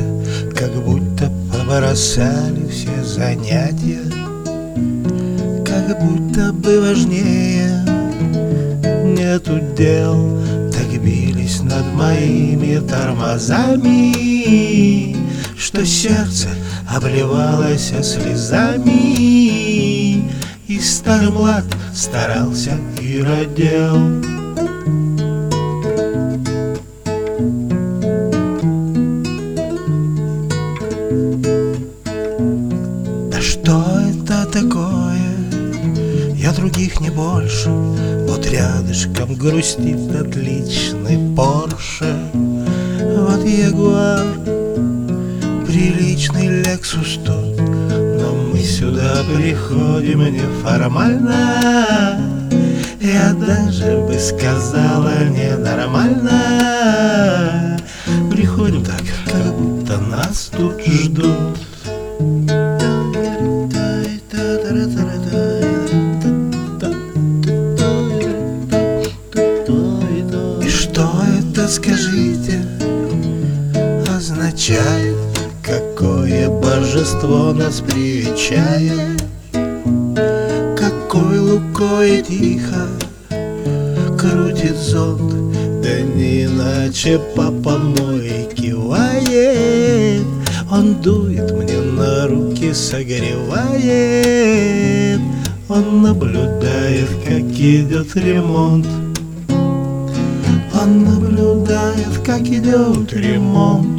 как будто побросали все занятия, как будто бы важнее нету дел. Так бились над моими тормозами, что сердце обливалось слезами, и старый млад старался и родил. Да что это такое? Я других не больше. Вот рядышком грустит отличный Порше. Вот Ягуар, приличный Лексус тут, но мы сюда приходим неформально. Я даже бы сказала ненормально. Приходим так, как будто нас тут ждут. И что это, скажите, означает? Какое божество нас привечает? Какой лукой тихо крутит зонт? Да не иначе папа мой кивает. Он дует мне на руки, согревает. Он наблюдает, как идет ремонт. Он наблюдает, как идет ремонт.